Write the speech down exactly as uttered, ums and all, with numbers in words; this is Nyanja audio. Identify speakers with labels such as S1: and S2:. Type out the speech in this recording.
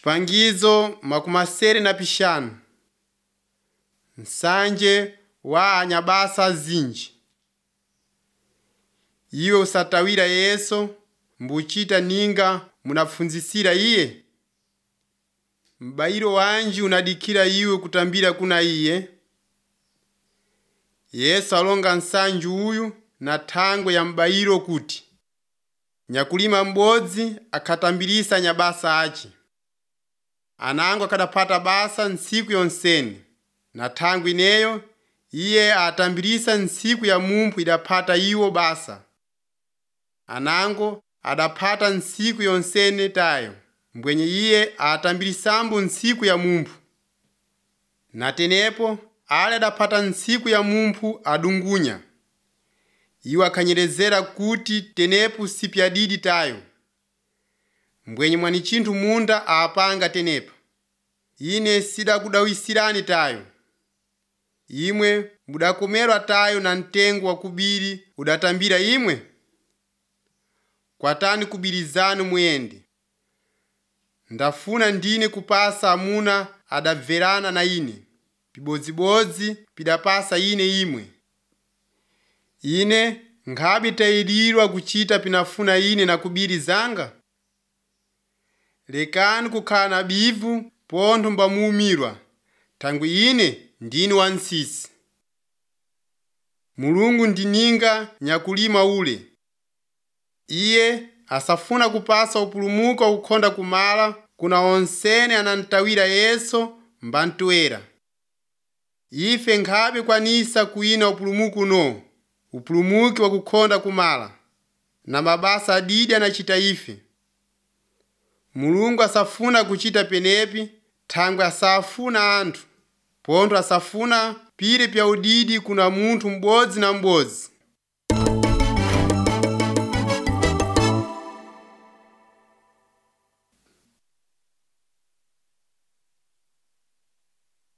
S1: Chipangizo makumasere na pishanu. Nsanje wa anyabasa zinji. Iwe usatawira Yesu, mbuchita ninga munafunzisira iye. Mbairo wanji unadikira iwe kutambira kuna iye. Yesu alonga nsanju uyu na thangwe ya mbairo kuti nyakulima mbodzi akatambirisa nyabasa achi. Anango akadapata basa nsiku yonseni, na thangwe ineyo iye atambirisa nsiku ya mumphu idapata iwo basa. Anango adapata nsiku yonsene tayo, mbwenye iye atambirisambu nsiku ya mumphu. Natenepo ale adapata nsiku ya mumphu adungunya. Iwo akanyerezera kuti tenepo sipyadidi tayo. Mbwenye mwani chinthu munda apanga tenepo. Ine sidakudawisirani tayo. Imwe mudakomerwa tayo na ntengo wa kubiri udatambira imwe. Kwatani kubirizanu muyende. Ndafuna ndine kupasa amuna adabverana na ine. Pibodzibozi pidapasa ine imwe. Ine nkhabi tayidilwa kuchita pinafuna ine na kubiri zanga. Lekani kukhala na bivu pontho mbamuumirwa, thangwi ine ndini wansisi. Mulungu ndininga nyakulima ule. Iye asafuna kupasa upulumuka ukhonda kumala kuna onsene anantawira Yesu mbantwera. Ife nkhabe kwanisa kuina upulumuku no, upulumuki wa kukhonda kumala, na mabasa adidi anachita ife. Mulungu asafuna kuchita penepi, thangwe asafuna anthu, pontho asafuna pire pya udidi kuna munthu mbodzi na mbodzi.